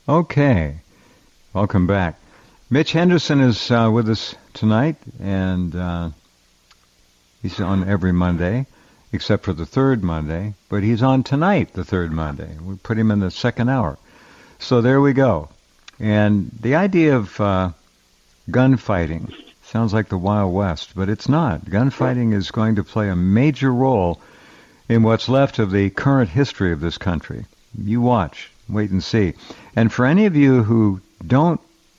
Okay, welcome back. Mitch Henderson is with us tonight, and he's on every Monday, except for the third Monday, but he's on tonight, the third Monday. We put him in the second hour. So there we go. And the idea of gunfighting sounds like the Wild West, but it's not. Gunfighting is going to play a major role in what's left of the current history of this country. You watch. Wait and see. And for any of you who don't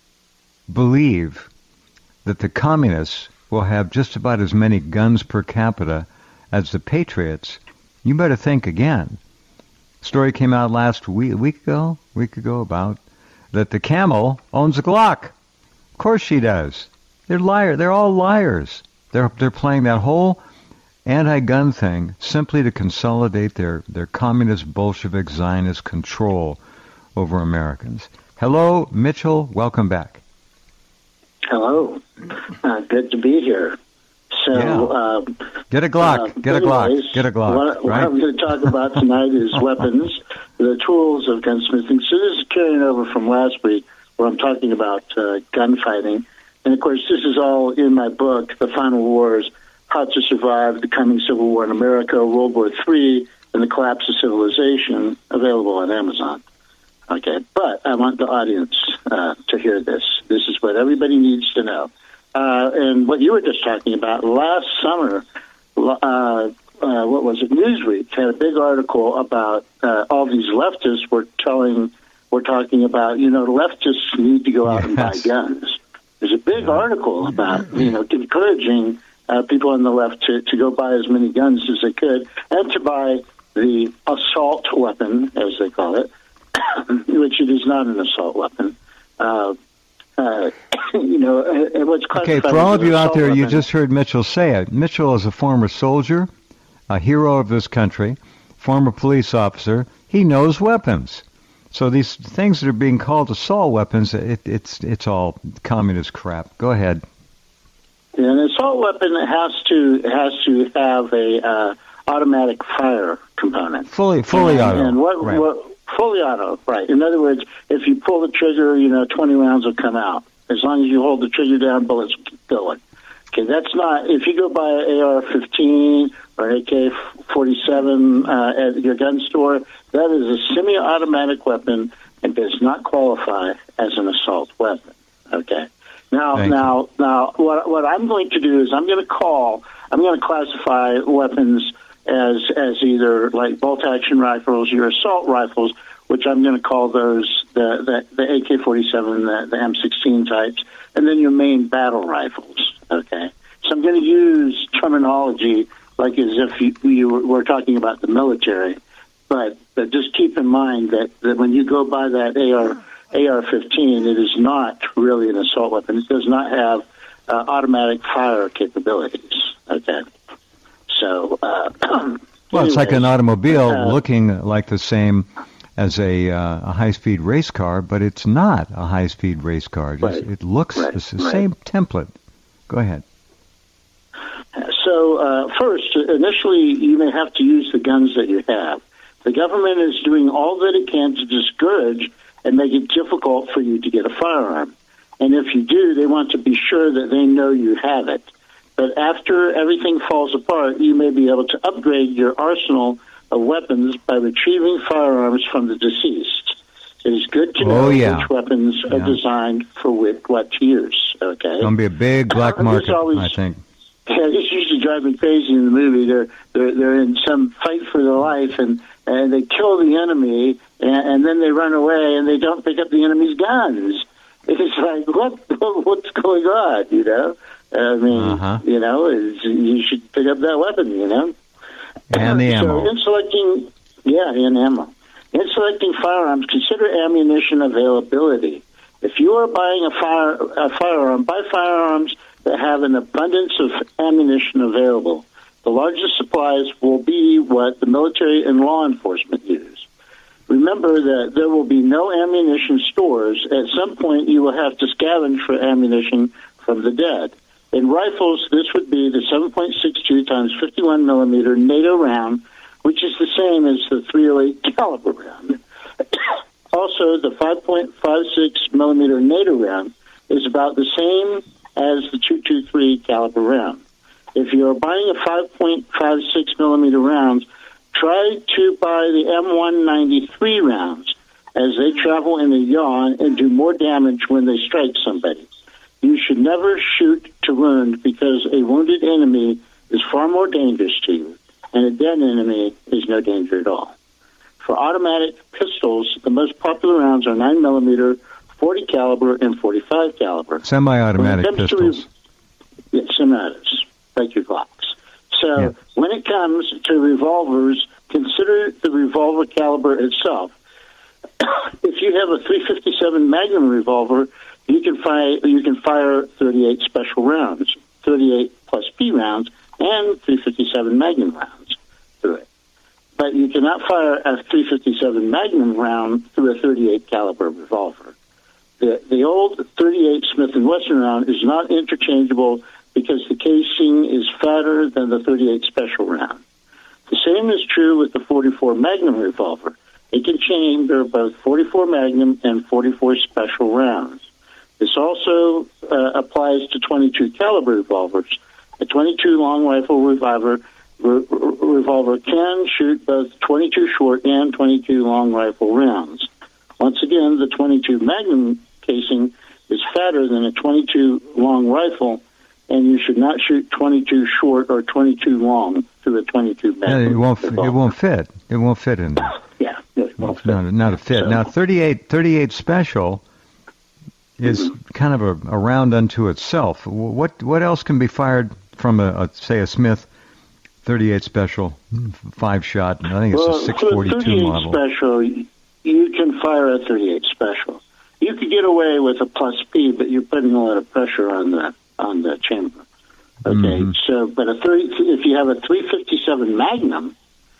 believe that the communists will have just about as many guns per capita as the patriots, you better think again. Story came out last week ago about that the camel owns a Glock. Of course she does. They're liars. They're all liars. They're playing that whole anti-gun thing simply to consolidate their communist Bolshevik Zionist control over Americans. Hello, Mitchell. Welcome back. Hello. Good to be here. So, get a Glock. Get a Glock. Get a Glock. What I'm going to talk about tonight is weapons, the tools of gunsmithing. So this is carrying over from last week, where I'm talking about gunfighting. And of course, this is all in my book, The Final Wars: How to Survive the Coming Civil War in America, World War III, and the Collapse of Civilization, available on Amazon. Okay, but I want the audience to hear this. This is what everybody needs to know. And what you were just talking about, last summer, what was it, Newsweek had a big article about all these leftists were talking about, leftists need to go out and buy guns. There's a big article about, encouraging people on the left to go buy as many guns as they could and to buy the assault weapon, as they call it, which it is not an assault weapon. What's okay, for all of you out there, you just heard Mitchell say it. Mitchell is a former soldier, a hero of this country, former police officer. He knows weapons. So these things that are being called assault weapons, it's all communist crap. Go ahead. Yeah, an assault weapon has to have a automatic fire component. Fully auto. And what fully auto, right? In other words, if you pull the trigger, 20 rounds will come out. As long as you hold the trigger down, bullets keep going. Okay, that's not. If you go buy an AR-15 or AK-47 at your gun store, that is a semi-automatic weapon and does not qualify as an assault weapon. Okay. Now, what I'm going to do is I'm going to classify weapons as either like bolt-action rifles, your assault rifles, which I'm going to call those the AK-47, the M16 types, and then your main battle rifles. Okay, so I'm going to use terminology like as if you were talking about the military, but just keep in mind that when you go buy that AR-15, it is not really an assault weapon. It does not have automatic fire capabilities. Okay. So, well, it's like an automobile looking like the same as a high-speed race car, but it's not a high-speed race car. It looks the same template. Go ahead. So, first, initially, you may have to use the guns that you have. The government is doing all that it can to discourage and make it difficult for you to get a firearm. And if you do, they want to be sure that they know you have it. But after everything falls apart, you may be able to upgrade your arsenal of weapons by retrieving firearms from the deceased. It is good to know which weapons are designed for what use. Okay, it's going to be a big black market, I think. Yeah, this used to drive me crazy in the movie. They're in some fight for their life, and they kill the enemy, and then they run away, and they don't pick up the enemy's guns. It's like, what's going on, I mean, you should pick up that weapon, And the ammo. So in selecting, and ammo. In selecting firearms, consider ammunition availability. If you are buying a firearm, buy firearms that have an abundance of ammunition available. The largest supplies will be what the military and law enforcement use. Remember that there will be no ammunition stores. At some point, you will have to scavenge for ammunition from the dead. In rifles, this would be the 7.62 times 51 millimeter NATO round, which is the same as the .308 caliber round. also the 5.56 millimeter NATO round is about the same as the .223 caliber round. If you're buying a 5.56 millimeter rounds, try to buy the M193 rounds, as they travel in a yaw and do more damage when they strike somebody. You should never shoot to wound, because a wounded enemy is far more dangerous to you, and a dead enemy is no danger at all. For automatic pistols, the most popular rounds are 9 millimeter, 40 caliber, and 45 caliber. Semi-automatic pistols. Yes, semi-autos, like your Glocks. So when it comes to revolvers, consider the revolver caliber itself. If you have a .357 Magnum revolver, you can fire 38 special rounds, 38 plus P rounds, and .357 Magnum rounds through it. But you cannot fire a .357 Magnum round through a 38 caliber revolver. The old 38 Smith & Wesson round is not interchangeable because the casing is fatter than the 38 special round. The same is true with the 44 Magnum revolver. It can chamber both 44 Magnum and 44 special rounds. This also applies to 22 caliber revolvers. A 22 long rifle revolver can shoot both 22 short and 22 long rifle rounds. Once again, the 22 Magnum casing is fatter than a 22 long rifle, and you should not shoot 22 short or 22 long through a 22 Magnum. It won't fit. It won't fit in there. Yeah, it won't fit. Not a fit. So, now, 38 special is kind of a round unto itself. What else can be fired from say a Smith 38 special 5-shot? I think it's a 642 model. Special, you can fire a 38 special. You could get away with a plus P, but you're putting a lot of pressure on the chamber. Okay, so but if you have a .357 Magnum,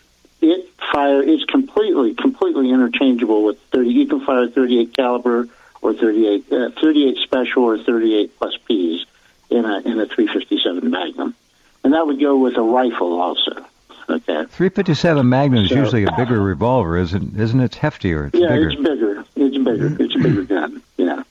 it's completely interchangeable with 30. You can fire 38 caliber or 38 special or 38 plus Ps in a .357 Magnum, and that would go with a rifle also. Okay. .357 Magnum is usually a bigger revolver, isn't it? It's heftier. It's bigger. It's bigger. It's a bigger gun. Yeah.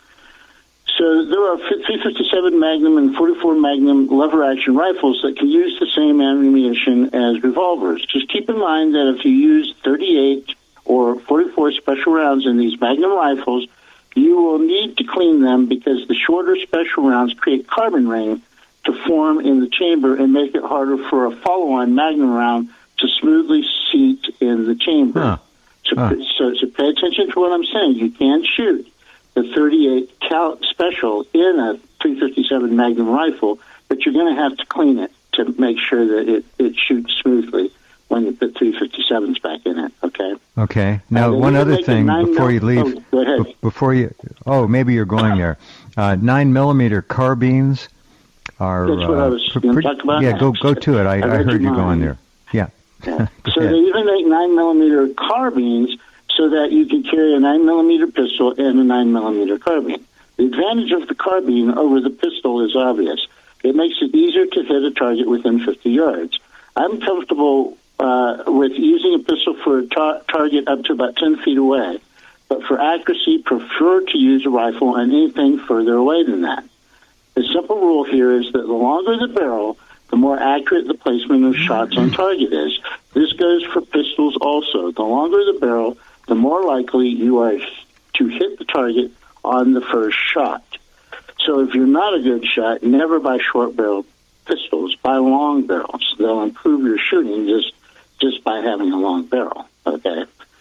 So there are .357 Magnum and 44 Magnum lever-action rifles that can use the same ammunition as revolvers. Just keep in mind that if you use 38 or 44 special rounds in these Magnum rifles, you will need to clean them because the shorter special rounds create carbon ring to form in the chamber and make it harder for a follow-on Magnum round to smoothly seat in the chamber. So pay attention to what I'm saying. You can shoot the 38 special in a .357 Magnum rifle, but you're going to have to clean it to make sure that it shoots smoothly when you put .357s back in it. Okay. Now, one other thing before you leave. Go ahead. Maybe you're going there. 9 millimeter carbines are. That's what I was going to talk about. Yeah, go to it. I heard you going there. Yeah. So they even make 9 millimeter carbines so that you can carry a 9 millimeter pistol and a 9 millimeter carbine. The advantage of the carbine over the pistol is obvious. It makes it easier to hit a target within 50 yards. I'm comfortable with using a pistol for a target up to about 10 feet away, but for accuracy, prefer to use a rifle on anything further away than that. The simple rule here is that the longer the barrel, the more accurate the placement of shots on target is. This goes for pistols also. The longer the barrel, the more likely you are to hit the target on the first shot. So if you're not a good shot, never buy short-barreled pistols. Buy long barrels. They'll improve your shooting just by having a long barrel, okay?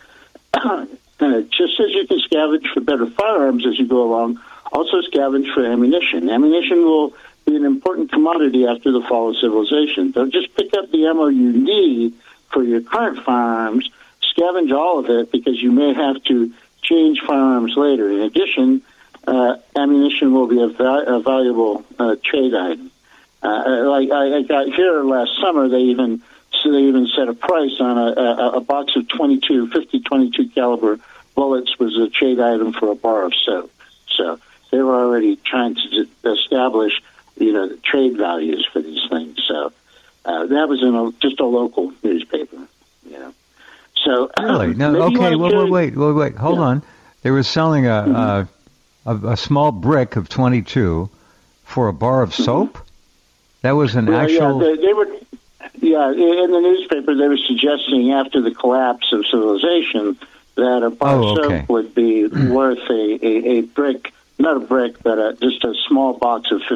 Just as you can scavenge for better firearms as you go along, also scavenge for ammunition. Ammunition will be an important commodity after the fall of civilization. Don't just pick up the ammo you need for your current firearms. Scavenge all of it because you may have to change firearms later. In addition, ammunition will be a valuable trade item. Like I got here last summer, they even set a price on a box of 22 caliber bullets was a trade item for a bar of soap. So they were already trying to establish, the trade values for these things. So that was in just a local newspaper, So really? No. Okay. Wait. Hold on. They were selling a small brick of 22 for a bar of soap. That was an actual. Yeah, they were. Yeah, in the newspaper they were suggesting after the collapse of civilization that a bar of soap would be worth a brick, not a brick, but just a small box of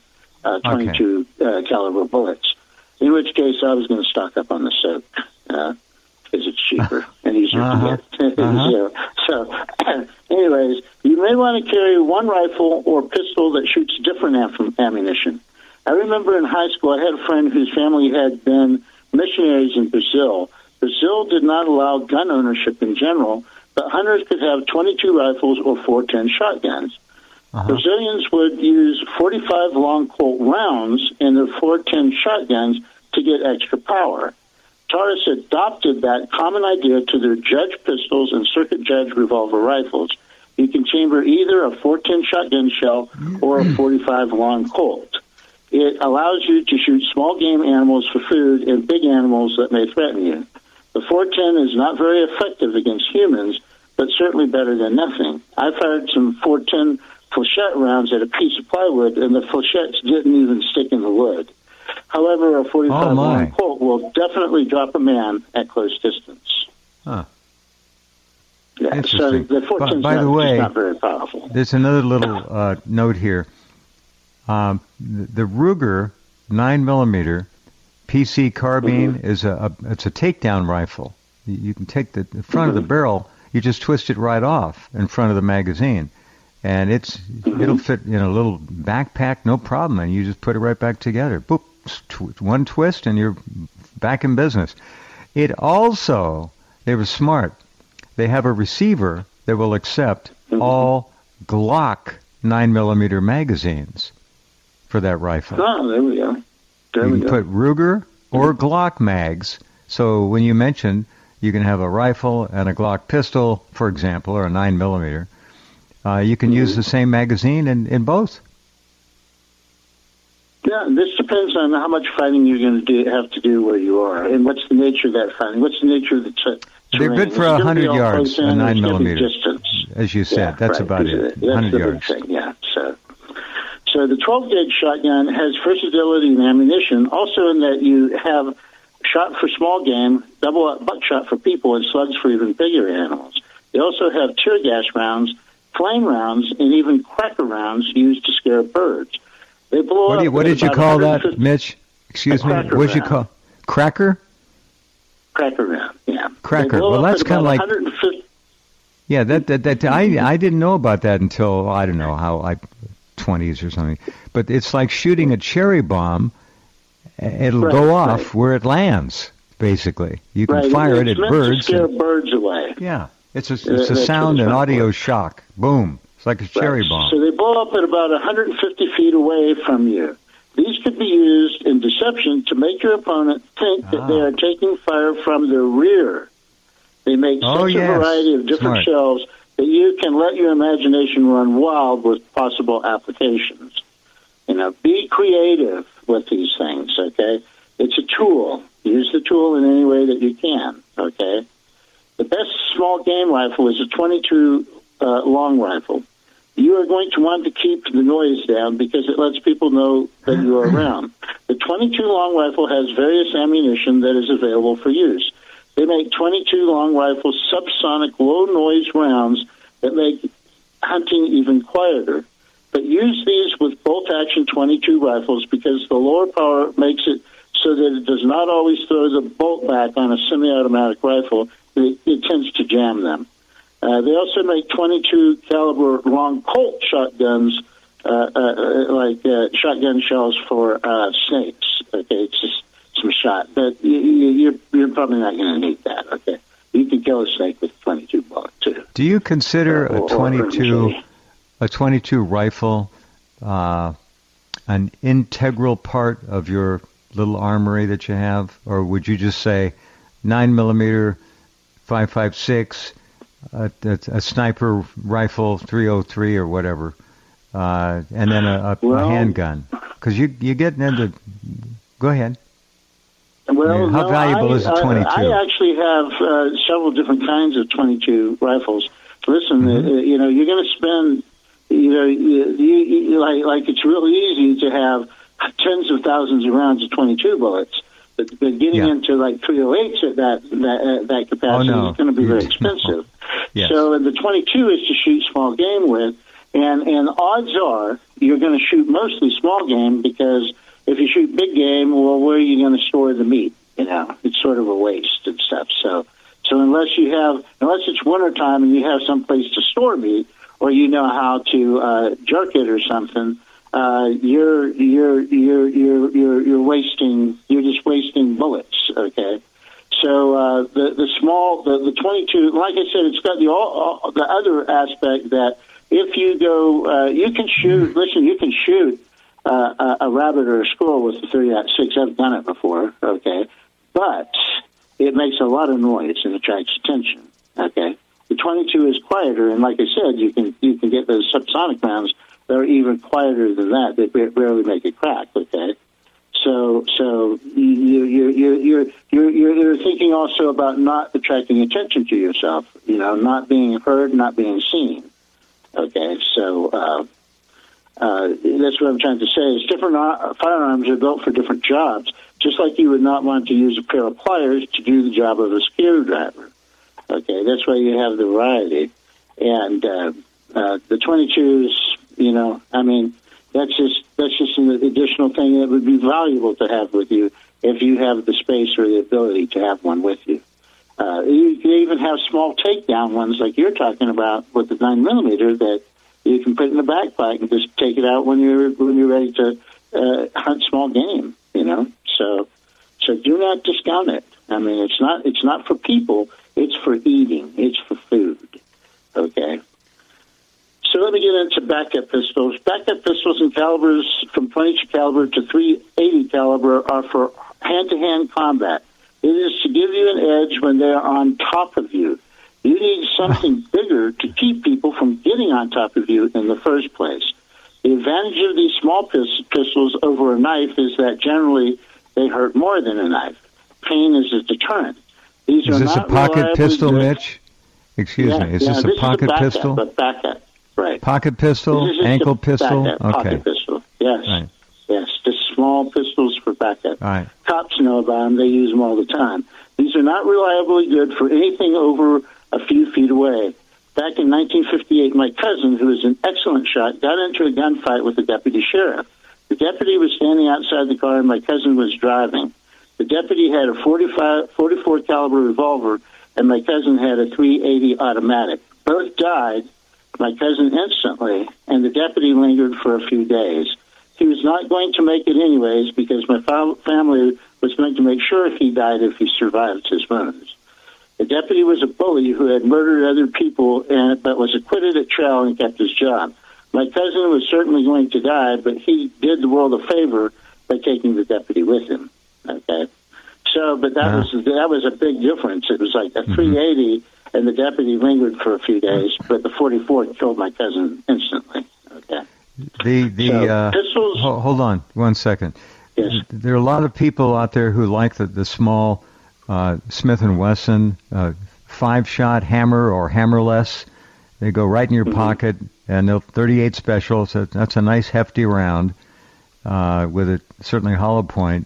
22 caliber bullets. In which case, I was going to stock up on the soap because it's cheaper and easier to get. So, anyways, you may want to carry one rifle or pistol that shoots different ammunition. I remember in high school, I had a friend whose family had been missionaries in Brazil. Brazil did not allow gun ownership in general, but hunters could have 22 rifles or 410 shotguns. Brazilians would use 45 long Colt rounds in their 410 shotguns to get extra power. Taurus adopted that common idea to their Judge pistols and Circuit Judge revolver rifles. You can chamber either a 410 shotgun shell or a 45 long Colt. It allows you to shoot small game animals for food and big animals that may threaten you. The 410 is not very effective against humans, but certainly better than nothing. I fired some 410 flechette rounds at a piece of plywood, and the flechettes didn't even stick in the wood. However, a 45 long Colt will definitely drop a man at close distance. Huh. Yeah, so the 410 is not very powerful. There's another little note here. The Ruger 9mm PC carbine is it's a takedown rifle. You can take the front of the barrel, you just twist it right off in front of the magazine, and it'll fit in a little backpack, no problem, and you just put it right back together. Boop, one twist, and you're back in business. It also, they were smart. They have a receiver that will accept all Glock 9mm magazines for that rifle. Oh, there we go. You can put Ruger or Glock mags. So when you mentioned you can have a rifle and a Glock pistol, for example, or a 9mm, you can use the same magazine in both. Yeah, this depends on how much fighting you're going to have to do where you are, and what's the nature of that fighting. What's the nature of the terrain? They're good for 100 yards, a 9mm. As you said, that's about it. 100 yards. Thing, yeah. So the 12-gauge shotgun has versatility in ammunition, also in that you have shot for small game, double buckshot for people, and slugs for even bigger animals. They also have tear gas rounds, flame rounds, and even cracker rounds used to scare birds. They blow up. What did you call that, Mitch? Excuse me. What did you call cracker? Cracker round. Yeah. Cracker. Well, that's kind of like. Yeah, that I didn't know about that until I don't know how 20s or something. But it's like shooting a cherry bomb. It'll go off where it lands. Basically, you can fire it at birds. To scare birds away. Yeah, it's a sound and audio shock. Boom. It's like a cherry bomb. So they blow up at about 150 feet away from you. These could be used in deception to make your opponent think that they are taking fire from the rear. They make such a variety of different shells that you can let your imagination run wild with possible applications. Be creative with these things, okay? It's a tool. Use the tool in any way that you can, okay? The best small game rifle is a 22 long rifle. You are going to want to keep the noise down because it lets people know that you are around. The 22 long rifle has various ammunition that is available for use. They make 22 long rifles subsonic low-noise rounds that make hunting even quieter. But use these with bolt-action 22 rifles because the lower power makes it so that it does not always throw the bolt back on a semi-automatic rifle. It tends to jam them. They also make 22 caliber long Colt shotguns, like shotgun shells for snakes. Okay, it's just some shot, but you're probably not going to need that. Okay, you can kill a snake with 22 bullets too. Do you consider a 22 rifle an integral part of your little armory that you have, or would you just say 9mm, 5.56, a sniper rifle 303 or whatever, and then a handgun? Because you get into. Go ahead. Well, How valuable is a 22? I actually have several different kinds of 22 rifles. Listen, you're going to spend, like it's really easy to have tens of thousands of rounds of 22 bullets, but getting into like 308s at that capacity is going to be very expensive. Yes. So the 22 is to shoot small game with, and odds are you're going to shoot mostly small game, because if you shoot big game, well, where are you going to store the meat? It's sort of a waste and stuff. So unless it's wintertime and you have some place to store meat, or you know how to jerk it or something, you're wasting. You're just wasting bullets. Okay. So the 22, like I said, it's got the other aspect that if you go, you can shoot. Listen, you can shoot a rabbit or a squirrel with the 30-06. I've done it before. Okay, but it makes a lot of noise and attracts attention. Okay, the 22 is quieter, and like I said, you can get those subsonic rounds that are even quieter than that. They barely make a crack. Okay. So you're thinking also about not attracting attention to yourself, not being heard, not being seen. Okay, so that's what I'm trying to say. Is different firearms are built for different jobs, just like you would not want to use a pair of pliers to do the job of a screwdriver. Okay, that's why you have the variety. And the 22s, that's just an additional thing that would be valuable to have with you if you have the space or the ability to have one with you. You can even have small takedown ones like you're talking about with the 9mm that you can put in the backpack and just take it out when you're ready to hunt small game. So do not discount it. I mean, it's not for people. It's for eating. It's for food. Okay. So let me get into backup pistols. Backup pistols in calibers from .22 caliber to .380 caliber are for hand-to-hand combat. It is to give you an edge when they are on top of you. You need something bigger to keep people from getting on top of you in the first place. The advantage of these small pistols over a knife is that generally they hurt more than a knife. Pain is a deterrent. These is are this not a pocket pistol, good. Mitch? Excuse me. Is this a pocket pistol? Backup, right. Pocket pistol, ankle pistol? Backup, okay. Pocket pistol, yes. Right. Yes, just small pistols for backup. All right. Cops know about them. They use them all the time. These are not reliably good for anything over a few feet away. Back in 1958, my cousin, who is an excellent shot, got into a gunfight with a deputy sheriff. The deputy was standing outside the car and my cousin was driving. The deputy had a 44 caliber revolver and my cousin had a .380 automatic. Both died, my cousin instantly, and the deputy lingered for a few days. He was not going to make it anyways because my family was going to make sure he died if he survived his wounds. The deputy was a bully who had murdered other people but was acquitted at trial and kept his job. My cousin was certainly going to die, but he did the world a favor by taking the deputy with him. Okay, so but that was a big difference. It was like a .380, and the deputy lingered for a few days, but the 44 killed my cousin instantly. Okay. Pistols. Hold on 1 second. Yes. There are a lot of people out there who like the small Smith & Wesson 5-shot hammer or hammerless. They go right in your pocket, and they'll 38 special. So that's a nice hefty round with a certainly hollow point.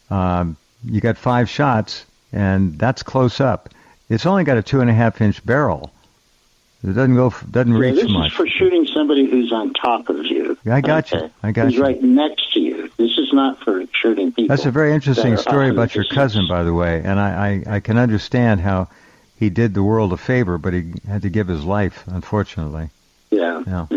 You got 5 shots, and that's close up. It's only got a 2.5-inch barrel. It doesn't reach this much. This is for shooting somebody who's on top of you. I got you. Who's right next to you. This is not for shooting people. That's a very interesting story about your cousin, by the way, and I can understand how he did the world a favor, but he had to give his life, unfortunately. Yeah.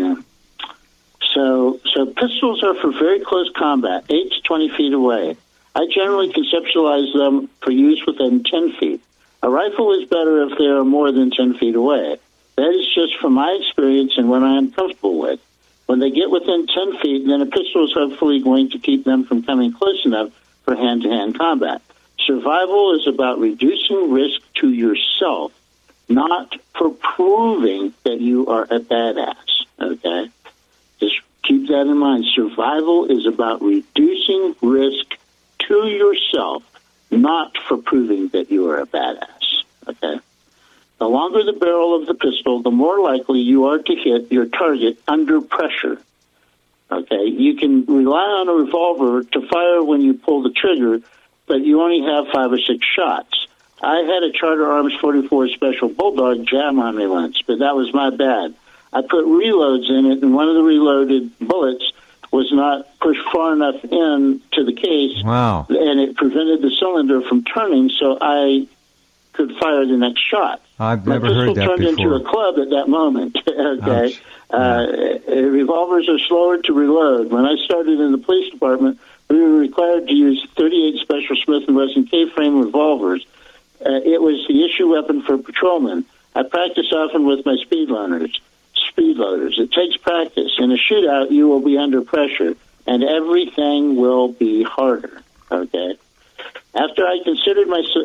So pistols are for very close combat, 8 to 20 feet away. I generally conceptualize them for use within 10 feet. A rifle is better if they are more than 10 feet away. That is just from my experience and what I am comfortable with. When they get within 10 feet, then a pistol is hopefully going to keep them from coming close enough for hand-to-hand combat. Survival is about reducing risk to yourself, not for proving that you are a badass, okay? Just keep that in mind. Survival is about reducing risk to yourself, not for proving that you are a badass. Okay? The longer the barrel of the pistol, the more likely you are to hit your target under pressure. Okay? You can rely on a revolver to fire when you pull the trigger, but you only have 5 or 6 shots. I had a Charter Arms 44 Special Bulldog jam on me once, but that was my bad. I put reloads in it, and one of the reloaded bullets was not pushed far enough in to the case, wow, and it prevented the cylinder from turning, so I could fire the next shot. I've never heard that before. My pistol turned into a club at that moment. Okay, revolvers are slower to reload. When I started in the police department, we were required to use 38 Special Smith & Wesson K-frame revolvers. It was the issue weapon for patrolmen. I practice often with my speed loaders. It takes practice. In a shootout, you will be under pressure, and everything will be harder. Okay. After I considered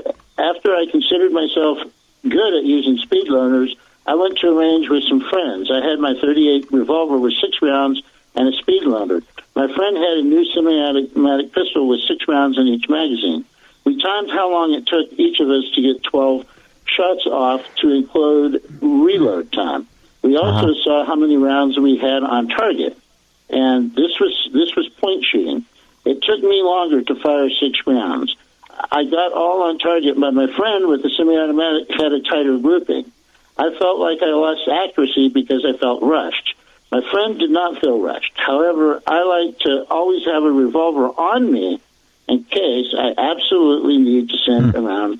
myself good at using speed loaders, I went to a range with some friends. I had my .38 revolver with 6 rounds and a speed loader. My friend had a new semi-automatic pistol with 6 rounds in each magazine. We timed how long it took each of us to get 12 shots off to include reload time. We also saw how many rounds we had on target, and this was point shooting. It took me longer to fire 6 rounds. I got all on target, but my friend with the semi-automatic had a tighter grouping. I felt like I lost accuracy because I felt rushed. My friend did not feel rushed. However, I like to always have a revolver on me in case I absolutely need to send around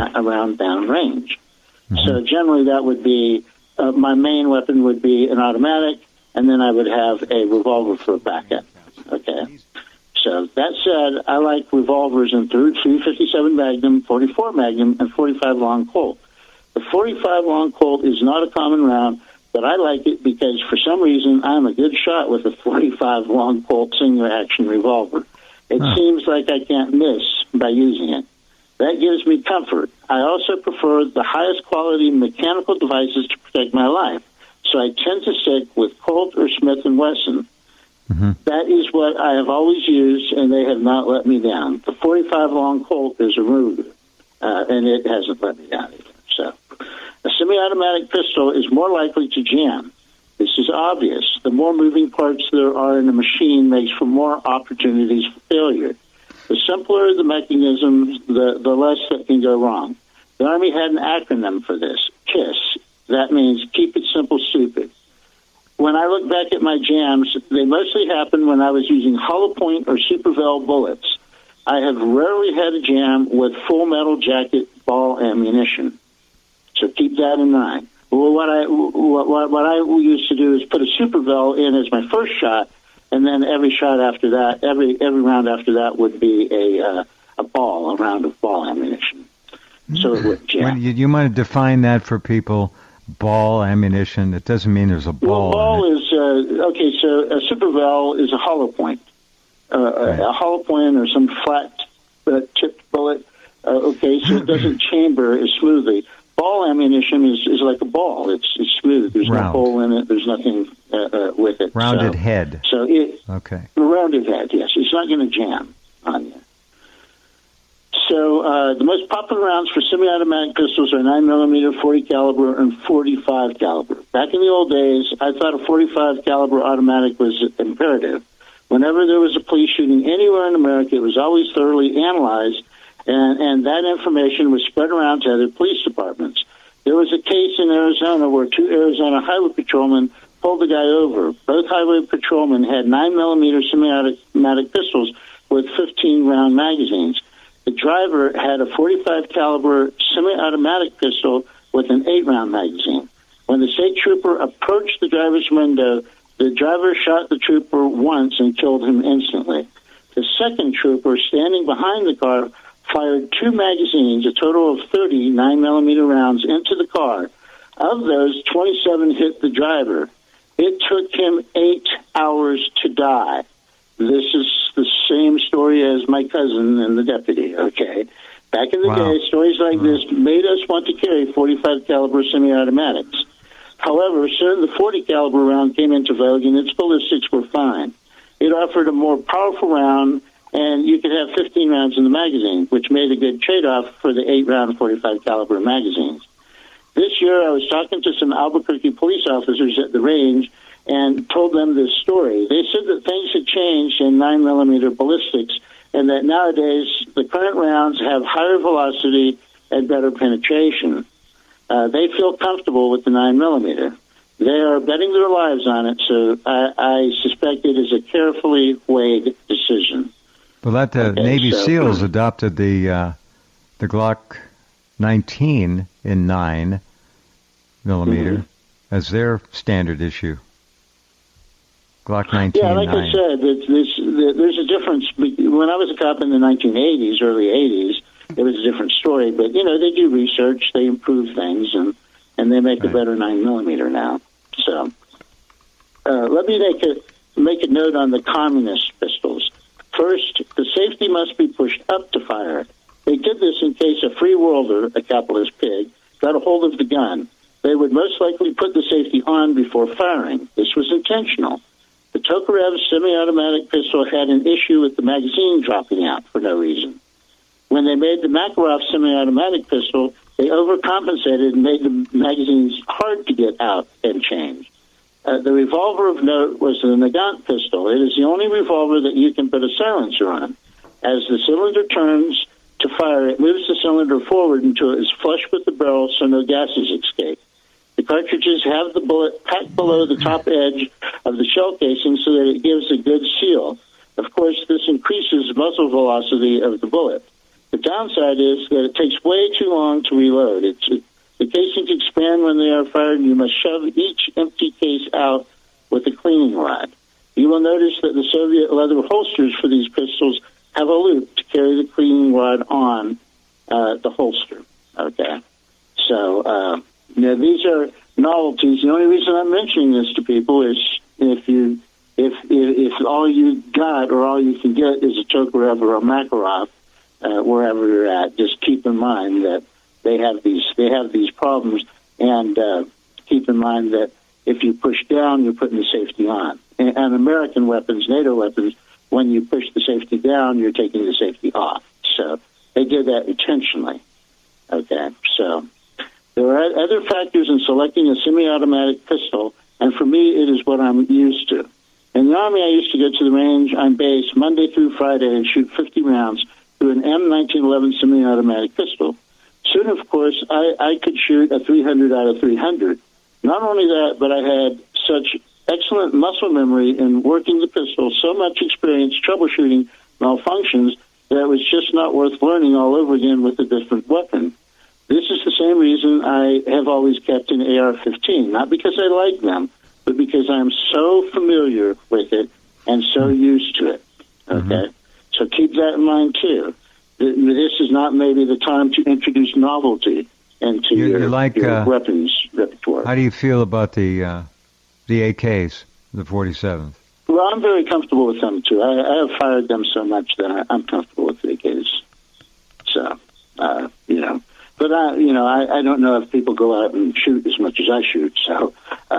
down range. So generally that would be, my main weapon would be an automatic, and then I would have a revolver for a backup. Okay. So that said, I like revolvers in .357 Magnum, 44 Magnum, and 45 Long Colt. The 45 Long Colt is not a common round, but I like it because for some reason I'm a good shot with a 45 Long Colt single action revolver. It seems like I can't miss by using it. That gives me comfort. I also prefer the highest quality mechanical devices to protect my life, so I tend to stick with Colt or Smith & Wesson. That is what I have always used, and they have not let me down. The 45 Long Colt is a Ruger, and it hasn't let me down either. So, a semi-automatic pistol is more likely to jam. This is obvious. The more moving parts there are in a machine makes for more opportunities for failure. The simpler the mechanism, the less that can go wrong. The Army had an acronym for this, KISS. That means Keep It Simple, Stupid. When I look back at my jams, they mostly happened when I was using hollow point or Supervel bullets. I have rarely had a jam with full metal jacket ball ammunition. So keep that in mind. Well, what I used to do is put a Supervel in as my first shot, and then every shot after that, every round after that would be a round of ball ammunition. So it would jam. You might define that for people. Ball ammunition. It doesn't mean there's a ball. Well, ball is okay. So a Supervel is a hollow point, a hollow point or some flat tipped bullet. Okay, so it doesn't chamber as smoothly. Ball ammunition is like a ball. It's smooth. There's no hole in it. There's nothing with it. Rounded head. So a rounded head. Yes, it's not going to jam on you. So the most popular rounds for semi-automatic pistols are 9mm, 40 caliber, and 45 caliber. Back in the old days, I thought a 45 caliber automatic was imperative. Whenever there was a police shooting anywhere in America, it was always thoroughly analyzed, and that information was spread around to other police departments. There was a case in Arizona where 2 Arizona highway patrolmen pulled the guy over. Both highway patrolmen had 9mm semi-automatic pistols with 15-round magazines. The driver had a 45 caliber semi-automatic pistol with an 8-round magazine. When the state trooper approached the driver's window, the driver shot the trooper once and killed him instantly. The second trooper, standing behind the car, fired 2 magazines, a total of 30 9mm rounds, into the car. Of those, 27 hit the driver. It took him 8 hours to die. This is the same story as my cousin and the deputy, okay? Back in the day, stories like this made us want to carry 45 caliber semi-automatics. However, soon the 40 caliber round came into vogue and its ballistics were fine. It offered a more powerful round and you could have 15 rounds in the magazine, which made a good trade-off for the 8-round 45 caliber magazines. This year, I was talking to some Albuquerque police officers at the range and told them this story. They said that things had changed in 9mm ballistics, and that nowadays the current rounds have higher velocity and better penetration. They feel comfortable with the 9mm. They are betting their lives on it, so I suspect it is a carefully weighed decision. Well, Navy SEALs adopted the Glock 19 in 9mm as their standard issue. Glock 19. Yeah, like I said, there's a difference. When I was a cop in the 1980s, early 80s, it was a different story. But they do research, they improve things, and they make a better 9mm now. So let me make a note on the communist pistols. First, the safety must be pushed up to fire. They did this in case a free worlder, a capitalist pig, got a hold of the gun. They would most likely put the safety on before firing. This was intentional. The Tokarev semi-automatic pistol had an issue with the magazine dropping out for no reason. When they made the Makarov semi-automatic pistol, they overcompensated and made the magazines hard to get out and change. The revolver of note was the Nagant pistol. It is the only revolver that you can put a silencer on. As the cylinder turns to fire, it moves the cylinder forward until it is flush with the barrel so no gases escape. The cartridges have the bullet packed below the top edge of the shell casing so that it gives a good seal. Of course, this increases muzzle velocity of the bullet. The downside is that it takes way too long to reload. The casings expand when they are fired, and you must shove each empty case out with a cleaning rod. You will notice that the Soviet leather holsters for these pistols have a loop to carry the cleaning rod on the holster. Okay, so these are novelties. The only reason I'm mentioning this to people is if all you got or all you can get is a Tokarev or a Makarov, wherever you're at, just keep in mind that they have these problems, and keep in mind that if you push down, you're putting the safety on. And American weapons, NATO weapons, when you push the safety down, you're taking the safety off. So they did that intentionally. Okay, so there are other factors in selecting a semi-automatic pistol, and for me, it is what I'm used to. In the Army, I used to go to the range on base Monday through Friday and shoot 50 rounds through an M1911 semi-automatic pistol. Soon, of course, I could shoot a 300 out of 300. Not only that, but I had such excellent muscle memory in working the pistol, so much experience troubleshooting malfunctions, that it was just not worth learning all over again with a different weapon. This is the same reason I have always kept an AR-15, not because I like them, but because I'm so familiar with it and so used to it. Okay? So keep that in mind, too. This is not maybe the time to introduce novelty into your weapons repertoire. How do you feel about the AKs, the 47s? Well, I'm very comfortable with them, too. I have fired them so much that I'm comfortable with the AKs. So, But, I don't know if people go out and shoot as much as I shoot. So,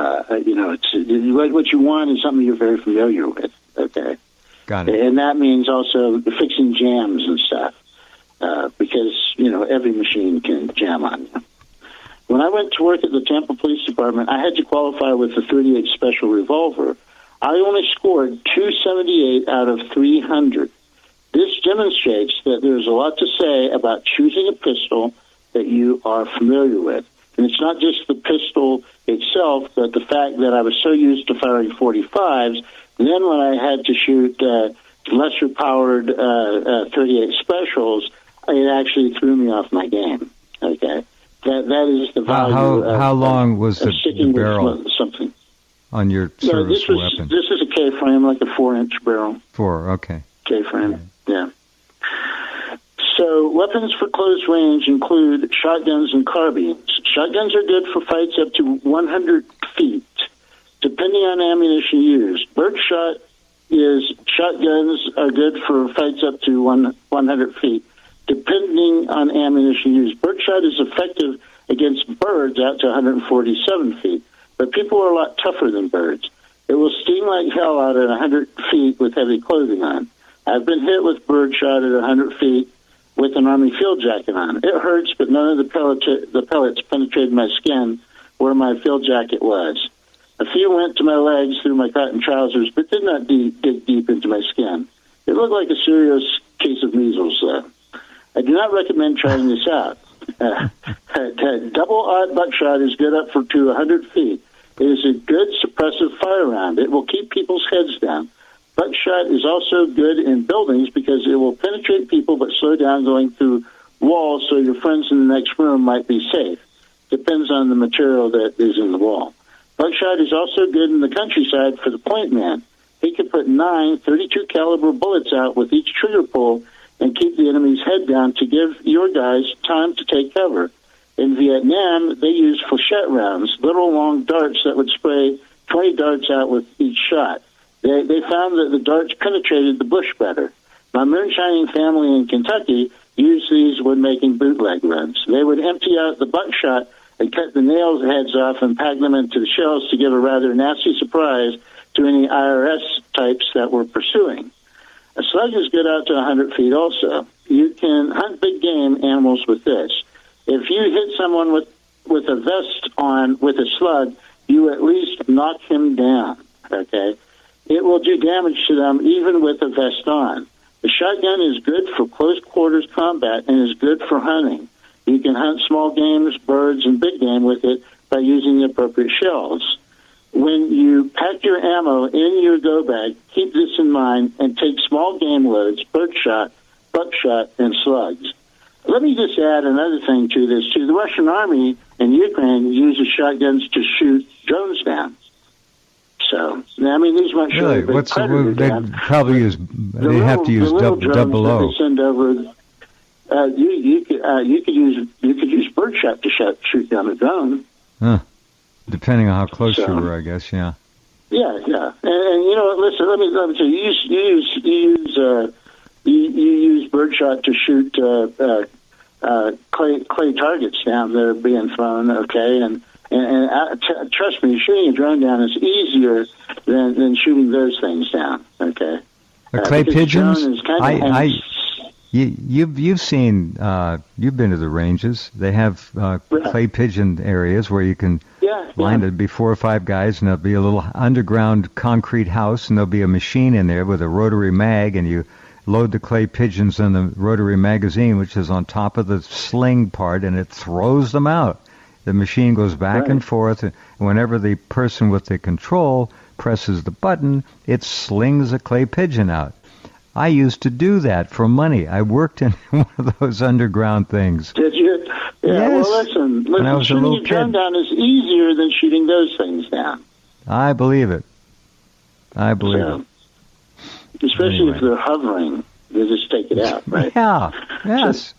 it's what you want is something you're very familiar with, okay? Got it. And that means also fixing jams and stuff, because, every machine can jam on you. When I went to work at the Tampa Police Department, I had to qualify with the 38 Special Revolver. I only scored 278 out of 300. This demonstrates that there's a lot to say about choosing a pistol that you are familiar with. And it's not just the pistol itself, but the fact that I was so used to firing 45s, then when I had to shoot lesser-powered 38 Specials, it actually threw me off my game. Okay, that is the value. How long was the barrel with something on your service weapon? This is a K-frame, like a 4-inch barrel. 4, okay. K-frame, yeah. So weapons for close range include shotguns and carbines. Shotguns are good for fights up to 100 feet, depending on ammunition used. Birdshot shotguns are good for fights up to 100 feet, depending on ammunition used. Birdshot is effective against birds out to 147 feet, but people are a lot tougher than birds. It will sting like hell out at 100 feet with heavy clothing on. I've been hit with birdshot at 100 feet with an Army field jacket on. It hurts, but none of the pellets penetrated my skin where my field jacket was. A few went to my legs through my cotton trousers, but did not dig deep into my skin. It looked like a serious case of measles, though. I do not recommend trying this out. Double-aught buckshot is good up to 100 feet. It is a good suppressive fire round. It will keep people's heads down. Buckshot is also good in buildings because it will penetrate people but slow down going through walls so your friends in the next room might be safe. Depends on the material that is in the wall. Buckshot is also good in the countryside for the point man. He can put 9 .32 caliber bullets out with each trigger pull and keep the enemy's head down to give your guys time to take cover. In Vietnam, they used flechette rounds, little long darts that would spray 20 darts out with each shot. They found that the darts penetrated the bush better. My moonshining family in Kentucky used these when making bootleg runs. They would empty out the buckshot and cut the nails heads off and pack them into the shells to give a rather nasty surprise to any IRS types that were pursuing. A slug is good out to 100 feet also. You can hunt big game animals with this. If you hit someone with a vest on with a slug, you at least knock him down, okay? It will do damage to them even with a vest on. The shotgun is good for close quarters combat and is good for hunting. You can hunt small games, birds, and big game with it by using the appropriate shells. When you pack your ammo in your go bag, keep this in mind and take small game loads, birdshot, buckshot, and slugs. Let me just add another thing to this, too. The Russian Army in Ukraine uses shotguns to shoot drones down. So, I mean, these might show really? What's they probably use? They have to use double O. They send over. You could use birdshot to shoot down a drone. Huh. Depending on how close you were, I guess. Yeah. Yeah. And you know what? Listen, let me tell you. You use birdshot to shoot clay targets down that are being thrown. Okay, and trust me, shooting a drone down is easier than shooting those things down. Okay. Clay pigeons. You've seen you've been to the ranges. They have clay pigeon areas where you can line it. Be 4 or 5 guys, and there'll be a little underground concrete house, and there'll be a machine in there with a rotary mag, and you load the clay pigeons in the rotary magazine, which is on top of the sling part, and it throws them out. The machine goes back and forth, and whenever the person with the control presses the button, it slings a clay pigeon out. I used to do that for money. I worked in one of those underground things. Did you? Yeah, yes. Well, listen, shooting a drone down is easier than shooting those things down. I believe it. It. Especially if they're hovering. They just take it out, right? Yeah, yes.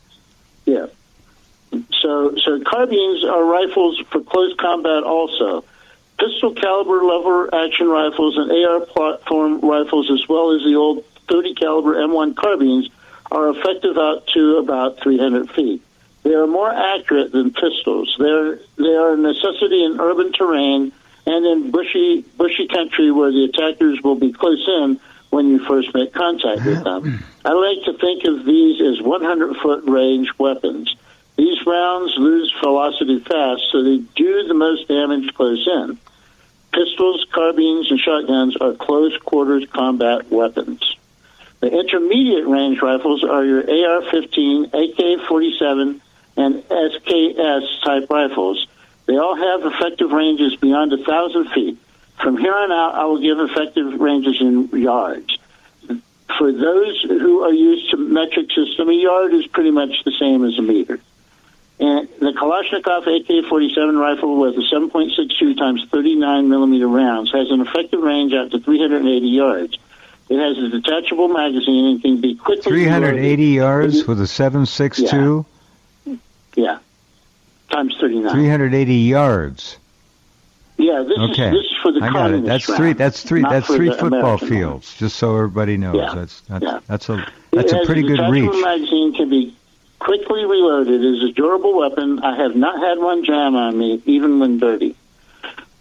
So carbines are rifles for close combat also. Pistol caliber lever action rifles and AR platform rifles, as well as the old 30 caliber M1 carbines, are effective out to about 300 feet. They are more accurate than pistols. They are a necessity in urban terrain and in bushy country where the attackers will be close in when you first make contact with them. I like to think of these as 100-foot range weapons. These rounds lose velocity fast, so they do the most damage close in. Pistols, carbines, and shotguns are close quarters combat weapons. The intermediate range rifles are your AR-15, AK-47, and SKS type rifles. They all have effective ranges beyond 1,000 feet. From here on out, I will give effective ranges in yards. For those who are used to metric system, a yard is pretty much the same as a meter. And the Kalashnikov AK-47 rifle with a 7.62 times 39 millimeter rounds has an effective range out to 380 yards. It has a detachable magazine and can be quickly 380 yards with a 7.62? Yeah. Times 39. 380 yards. Yeah, this is for the communist round. That's three football fields, just so everybody knows. Yeah. That's a pretty good reach. The magazine can be quickly reloaded. It is a durable weapon. I have not had one jam on me, even when dirty. The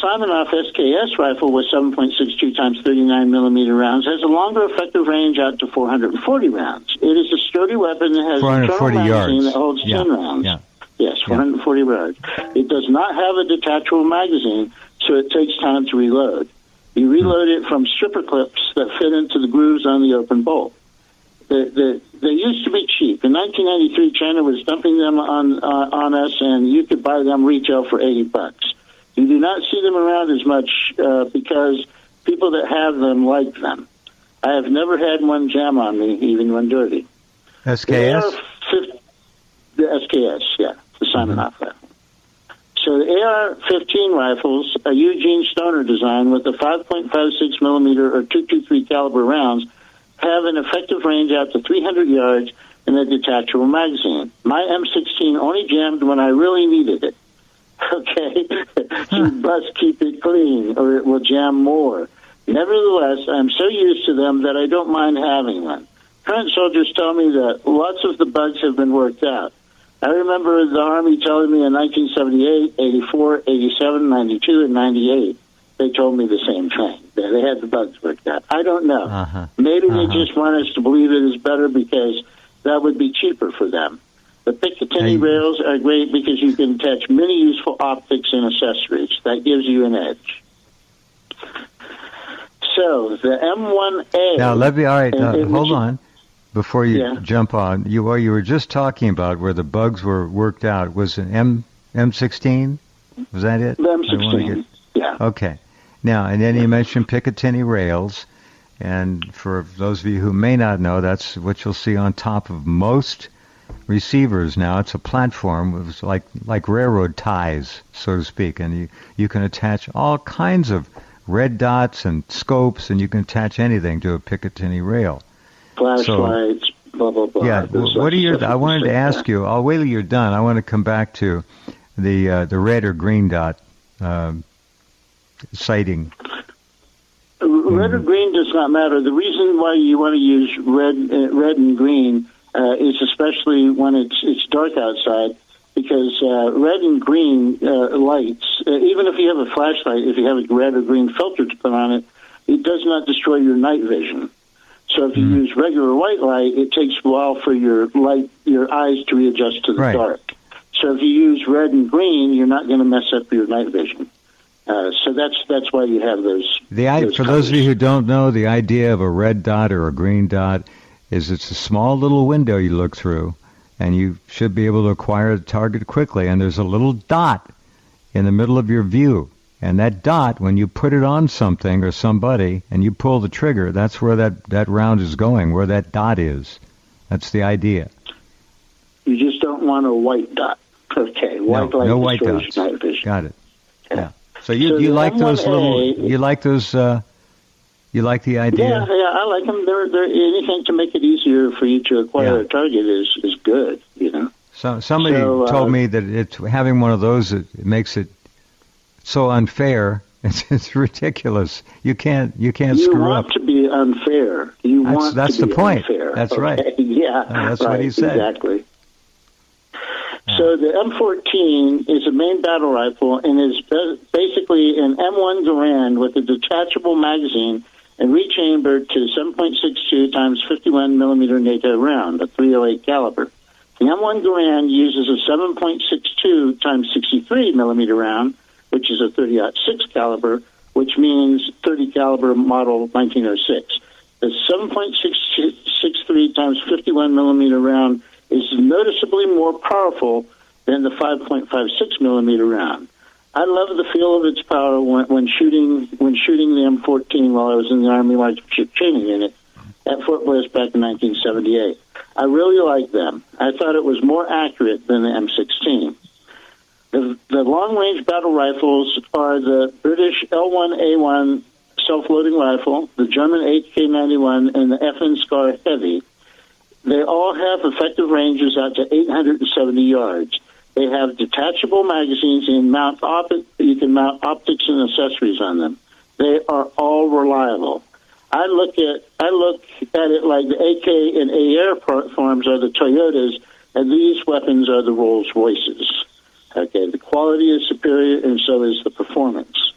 Simonoff SKS rifle with 7.62 times 39 millimeter rounds has a longer effective range out to 440 rounds. It is a sturdy weapon that has an internal magazine that holds 10 rounds. Yeah. Yes, 440 rounds. It does not have a detachable magazine, so it takes time to reload. You reload it from stripper clips that fit into the grooves on the open bolt. They used to be cheap. In 1993, China was dumping them on us, and you could buy them retail for $80. You do not see them around as much because people that have them like them. I have never had one jam on me, even when dirty. SKS? The SKS, yeah, the Simonoff rifle. So the AR-15 rifles, a Eugene Stoner design with a 5.56 millimeter or .223 caliber rounds, have an effective range out to 300 yards and a detachable magazine. My M16 only jammed when I really needed it. Okay? You must keep it clean or it will jam more. Nevertheless, I'm so used to them that I don't mind having one. Current soldiers tell me that lots of the bugs have been worked out. I remember the Army telling me in 1978, 84, 87, 92, and 98, they told me the same thing. They had the bugs worked out. I don't know. Maybe they just want us to believe it is better because that would be cheaper for them. The Picatinny rails are great because you can attach many useful optics and accessories. That gives you an edge. So, the M1A... Now, let me... All right, hold on. Before you jump on, you were just talking about where the bugs were worked out. Was it M16? Was that it? The M16, yeah. Okay. Now, and then you mentioned Picatinny rails, and for those of you who may not know, that's what you'll see on top of most receivers now. It's a platform. It's like railroad ties, so to speak, and you can attach all kinds of red dots and scopes, and you can attach anything to a Picatinny rail. Flashlights, blah, blah, blah. Yeah, what are your... I wanted to ask you, I'll wait till you're done. I want to come back to the red or green dot sighting. Red or green does not matter. The reason why you want to use red and green is especially when it's dark outside, because red and green lights, even if you have a flashlight, if you have a red or green filter to put on it, it does not destroy your night vision. So if you use regular white light, it takes a while for your eyes to readjust to the dark. So if you use red and green, you're not going to mess up your night vision. So that's why you have those. For those of you who don't know, the idea of a red dot or a green dot is it's a small little window you look through, and you should be able to acquire the target quickly. And there's a little dot in the middle of your view. And that dot, when you put it on something or somebody and you pull the trigger, that's where that round is going, where that dot is. That's the idea. You just don't want a white dot. Okay, no white dots. Night vision. Got it. Yeah. So you like those little? You like those? You like the idea? Yeah, I like them. They're anything to make it easier for you to acquire a target is good. You know. So somebody told me that having one of those it makes it so unfair. It's ridiculous. You can't screw up. You want to be unfair. That's the point. Unfair. That's right. Yeah, that's what he said. Exactly. So the M14 is a main battle rifle and is basically an M1 Garand with a detachable magazine and rechambered to 7.62 times 51 millimeter NATO round, a .308 caliber. The M1 Garand uses a 7.62 times 63 millimeter round, which is a .30-06 caliber, which means 30 caliber model 1906. The 7.63 times 51 millimeter round is noticeably more powerful than the 5.56 millimeter round. I love the feel of its power when shooting the M14 while I was in the Army Marksmanship Training Unit at Fort Bliss back in 1978. I really like them. I thought it was more accurate than the M16. The long-range battle rifles are the British L1A1 self-loading rifle, the German HK91, and the FN Scar Heavy. They all have effective ranges out to 870 yards. They have detachable magazines and you can mount optics and accessories on them. They are all reliable. I look at it like the AK and AR platforms are the Toyotas, and these weapons are the Rolls Royces. Okay, the quality is superior, and so is the performance.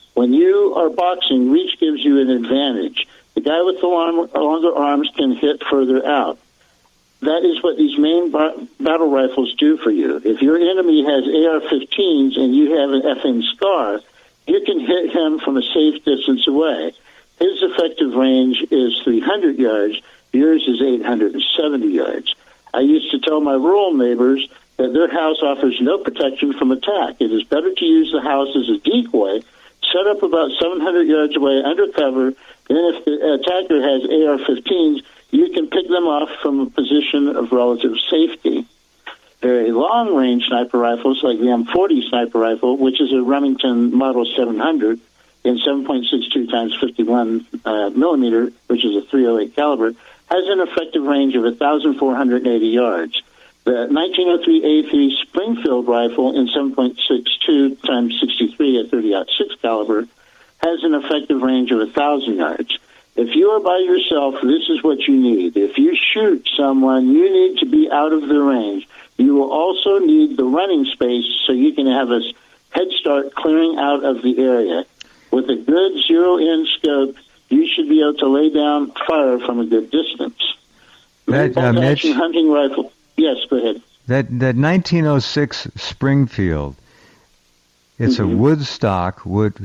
When you are boxing, reach gives you an advantage. The guy with the longer arms can hit further out. That is what these main battle rifles do for you. If your enemy has AR-15s and you have an effing SCAR, you can hit him from a safe distance away. His effective range is 300 yards. Yours is 870 yards. I used to tell my rural neighbors that their house offers no protection from attack. It is better to use the house as a decoy, set up about 700 yards away under cover. Then if the attacker has AR-15s, you can pick them off from a position of relative safety. Very long-range sniper rifles, like the M40 sniper rifle, which is a Remington Model 700 in 7.62 times 51 millimeter, which is a .308 caliber, has an effective range of 1,480 yards. The 1903A3 Springfield rifle in 7.62 times 63 at 30-06 caliber has an effective range of 1,000 yards. If you are by yourself, this is what you need. If you shoot someone, you need to be out of the range. You will also need the running space so you can have a head start clearing out of the area. With a good zero-in scope, you should be able to lay down fire from a good distance. Mitch, hunting rifle. Yes, go ahead. That 1906 Springfield, it's a wood stock,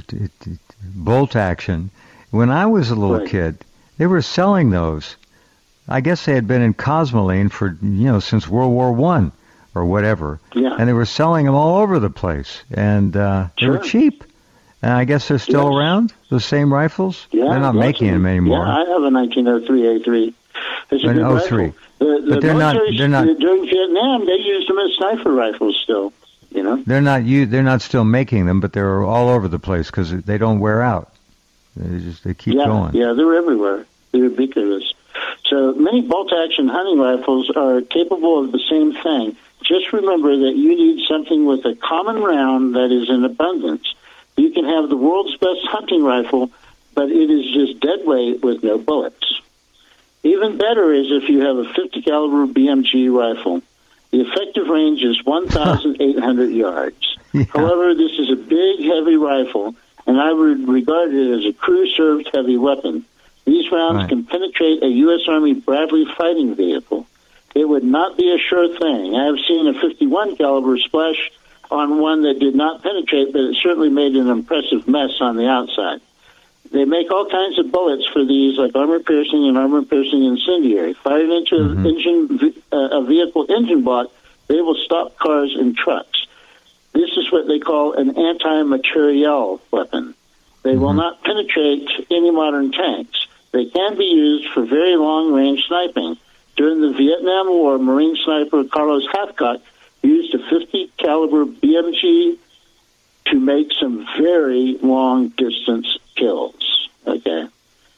bolt action. When I was a little kid, they were selling those. I guess they had been in Cosmoline for, since World War I or whatever. Yeah. And they were selling them all over the place. And they were cheap. And I guess they're still around, the same rifles? Yeah, they're not making them anymore. Yeah, I have a 1903A3. It's a good 03. rifle. The they're not. During Vietnam, they used them as sniper rifles still, They're not still making them, but they're all over the place because they don't wear out. They keep going. Yeah, they're everywhere. They're ubiquitous. So many bolt-action hunting rifles are capable of the same thing. Just remember that you need something with a common round that is in abundance. You can have the world's best hunting rifle, but it is just dead weight with no bullets. Even better is if you have a 50 caliber BMG rifle. The effective range is 1,800 yards. Yeah. However, this is a big, heavy rifle, and I would regard it as a crew-served heavy weapon. These rounds can penetrate a U.S. Army Bradley fighting vehicle. It would not be a sure thing. I have seen a 51 caliber splash on one that did not penetrate, but it certainly made an impressive mess on the outside. They make all kinds of bullets for these, like armor-piercing and armor-piercing incendiary. Fired into a vehicle engine block, they will stop cars and trucks. This is what they call an anti-materiel weapon. They will not penetrate any modern tanks. They can be used for very long-range sniping. During the Vietnam War, Marine sniper Carlos Hathcock used a 50 caliber BMG to make some very long-distance kills. Okay,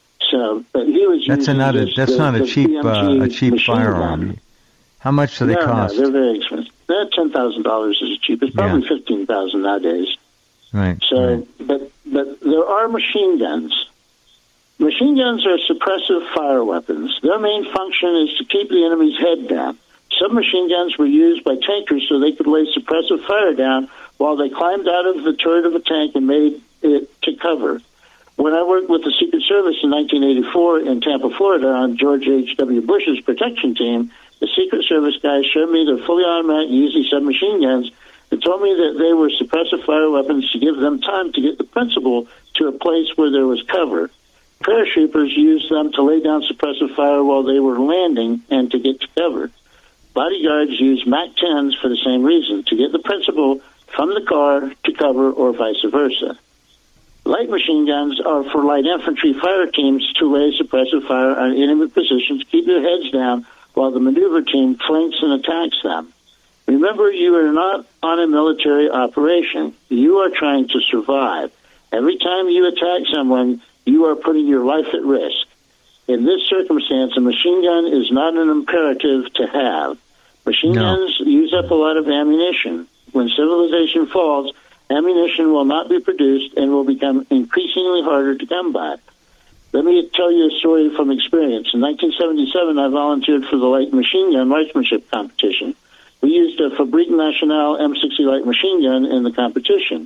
so but he was using not a cheap firearm. Gun. How much do they cost? No, they're very expensive. $10,000 is cheap. It's probably $15,000 nowadays. Right. So, but there are machine guns. Machine guns are suppressive fire weapons. Their main function is to keep the enemy's head down. Submachine guns were used by tankers so they could lay suppressive fire down while they climbed out of the turret of a tank and made it to cover. When I worked with the Secret Service in 1984 in Tampa, Florida, on George H.W. Bush's protection team, the Secret Service guys showed me their fully automatic Uzi submachine guns and told me that they were suppressive fire weapons to give them time to get the principal to a place where there was cover. Paratroopers used them to lay down suppressive fire while they were landing and to get to cover. Bodyguards use MAC-10s for the same reason, to get the principal from the car to cover or vice versa. Light machine guns are for light infantry fire teams to lay suppressive fire on enemy positions, keep their heads down while the maneuver team flanks and attacks them. Remember, you are not on a military operation. You are trying to survive. Every time you attack someone, you are putting your life at risk. In this circumstance, a machine gun is not an imperative to have. Machine guns use up a lot of ammunition. When civilization falls, ammunition will not be produced and will become increasingly harder to come by. Let me tell you a story from experience. In 1977, I volunteered for the light machine gun marksmanship competition. We used a Fabrique Nationale M60 light machine gun in the competition.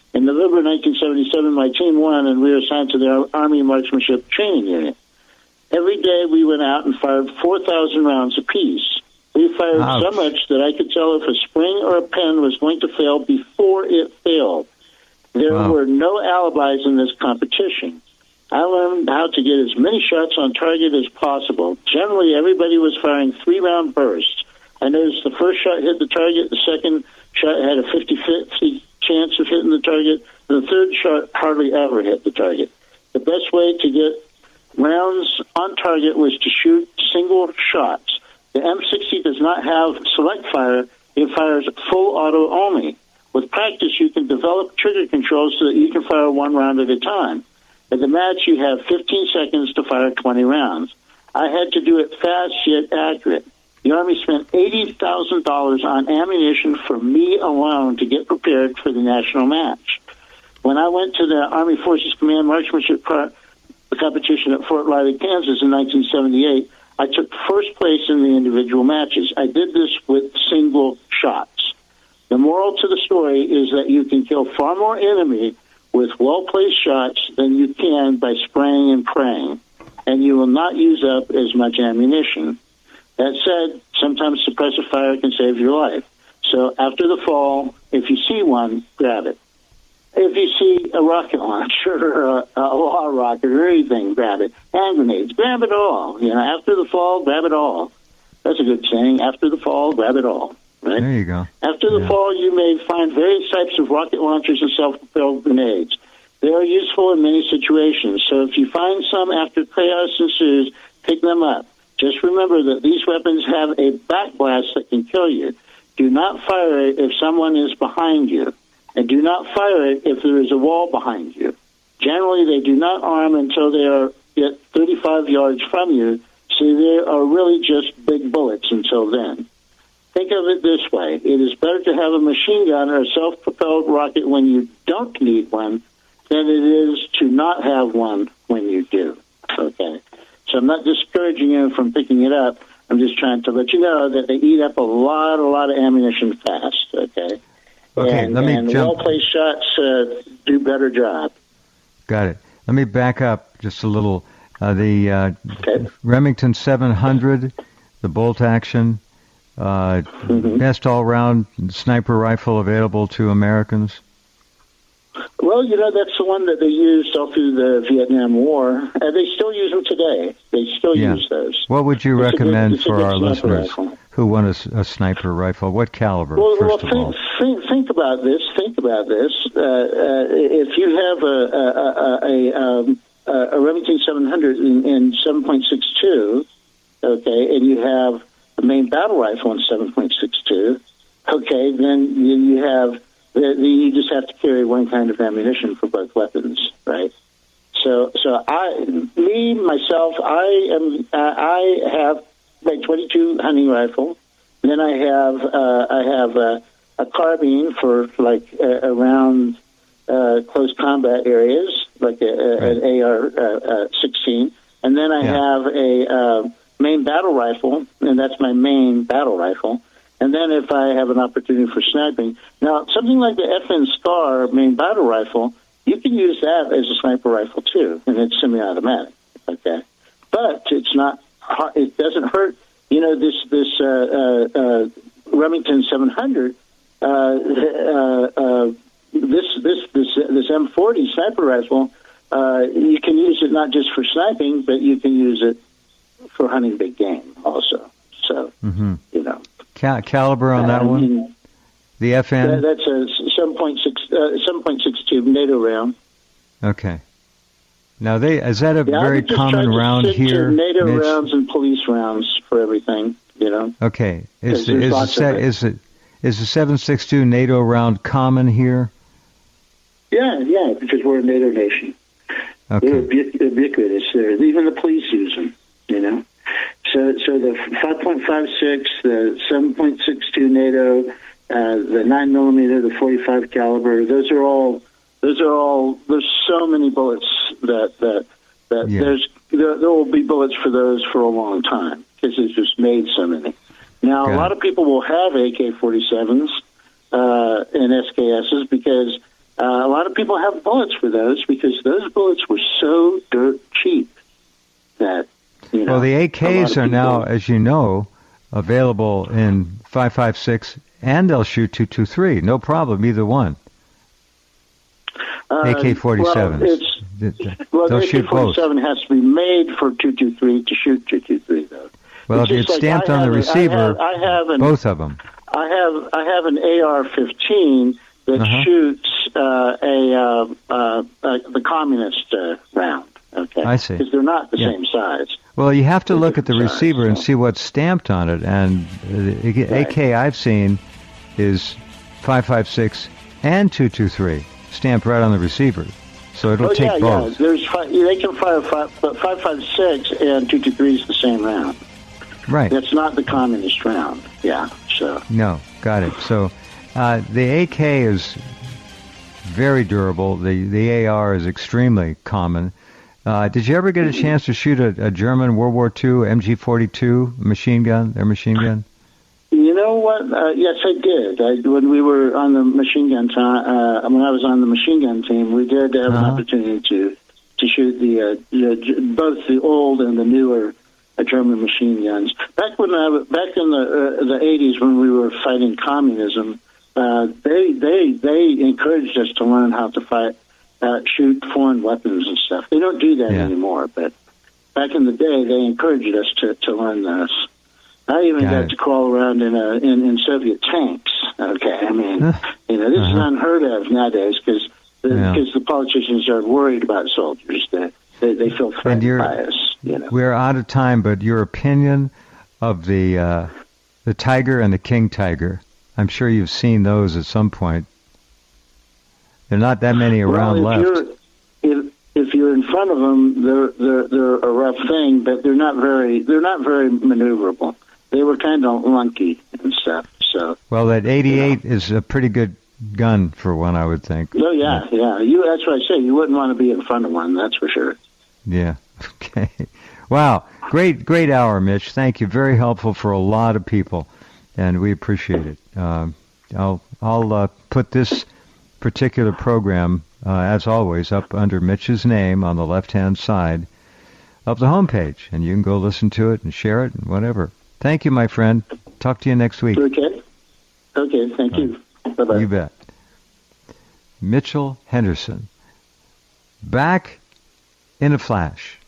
In November 1977, my team won, and we were assigned to the Army Marksmanship Training Unit. Every day we went out and fired 4,000 rounds apiece. We fired so much that I could tell if a spring or a pen was going to fail before it failed. There were no alibis in this competition. I learned how to get as many shots on target as possible. Generally, everybody was firing 3-round bursts. I noticed the first shot hit the target, the second shot had a 50-50 chance of hitting the target, and the third shot hardly ever hit the target. The best way to get rounds on target was to shoot single shots. The M60 does not have select fire. It fires full auto only. With practice, you can develop trigger controls so that you can fire 1 round at a time. At the match, you have 15 seconds to fire 20 rounds. I had to do it fast yet accurate. The Army spent $80,000 on ammunition for me alone to get prepared for the national match. When I went to the Army Forces Command Marksmanship competition at Fort Riley, Kansas in 1978, I took first place in the individual matches. I did this with single shots. The moral to the story is that you can kill far more enemy with well-placed shots than you can by spraying and praying, and you will not use up as much ammunition. That said, sometimes suppressive fire can save your life. So after the fall, if you see one, grab it. If you see a rocket launcher or a law rocket or anything, grab it. Hand grenades, grab it all. You know, after the fall, grab it all. That's a good saying. After the fall, grab it all. Right? There you go. After the fall, you may find various types of rocket launchers and self-propelled grenades. They are useful in many situations. So if you find some after chaos ensues, pick them up. Just remember that these weapons have a backblast that can kill you. Do not fire it if someone is behind you. And do not fire it if there is a wall behind you. Generally, they do not arm until they are at 35 yards from you, so they are really just big bullets until then. Think of it this way. It is better to have a machine gun or a self-propelled rocket when you don't need one than it is to not have one when you do. Okay? So I'm not discouraging you from picking it up. I'm just trying to let you know that they eat up a lot of ammunition fast. Okay? Okay, and, let me and jump. well-placed shots do better job. Got it. Let me back up just a little. The Remington 700, the bolt action, best all-round sniper rifle available to Americans. Well, you know, that's the one that they used all through the Vietnam War. They still use them today. They still use those. What would you recommend for our listeners rifle who want a sniper rifle? What caliber, first of all? Think about this. If you have a Remington 700 in 7.62, okay, and you have a main battle rifle in 7.62, okay, then you have you just have to carry one kind of ammunition for both weapons, right? So I have my .22 hunting rifle. Then I have a carbine for like around close combat areas, like an AR-16, and then I have a main battle rifle, and that's my main battle rifle. And then if I have an opportunity for sniping, now something like the FN Scar main battle rifle, you can use that as a sniper rifle too, and it's semi-automatic. Okay, but it's not. It doesn't hurt. You know, this Remington 700. This M40 sniper rifle. You can use it not just for sniping, but you can use it for hunting big game also. So you know. Caliber on that one? The FN? That's a 7.62 NATO round. Okay. Now, is that a very common round here? NATO rounds and police rounds for everything, you know. Okay. Is the 7.62 NATO round common here? Yeah, because we're a NATO nation. Okay. They're ubiquitous there. Even the police use them, you know. So the 5.56, the 7.62 NATO, the 9mm, the 45 caliber, those are all. There's so many bullets that there will be bullets for those for a long time because it's just made so many. Now, a lot of people will have AK-47s and SKSs because A lot of people have bullets for those because those bullets were so dirt cheap that, Well, the AKs are now, as you know, available in 5.56, and they'll shoot .223. No problem, either one. AK-47s. They'll shoot AK-47 has to be made for .223 to shoot .223, though. Well, if it's stamped on the receiver, both of them. I have an AR-15 that shoots the communist round. Okay, I see. Because they're not the same size. Well, you have to look at the receiver and see what's stamped on it. And the AK I've seen is 5.56 and .223 stamped right on the receiver. So it'll take both. Yeah. They can fire 5.56 and .223 is the same round. Right. That's not the communist round. Yeah. So. No, got it. So the AK is very durable. The AR is extremely common. Did you ever get a chance to shoot a German World War II MG42 machine gun, their machine gun? You know what? Yes, I did. When we were on the machine gun when I was on the machine gun team, we did have an opportunity to shoot both the old and the newer German machine guns. Back in the 80s when we were fighting communism, they encouraged us to learn how to shoot foreign weapons and stuff. They don't do that anymore, but back in the day, they encouraged us to learn this. I even got to crawl around in Soviet tanks. Okay, I mean, this is unheard of nowadays because the politicians are worried about soldiers. They feel threatened by us. We're out of time, but your opinion of the Tiger and the King Tiger? I'm sure you've seen those at some point. There are not that many around left. If you're in front of them, they're a rough thing, but they're not very maneuverable. They were kind of lunky and stuff. So that 88 is a pretty good gun for one, I would think. Oh yeah. That's what I say. You wouldn't want to be in front of one, that's for sure. Yeah. Okay. Wow. Great hour, Mitch. Thank you. Very helpful for a lot of people, and we appreciate it. I'll put this particular program, as always, up under Mitch's name on the left-hand side of the homepage, and you can go listen to it and share it and whatever. Thank you, my friend. Talk to you next week. Okay. Thank you. Bye-bye. You bet. Mitchell Henderson. Back in a flash.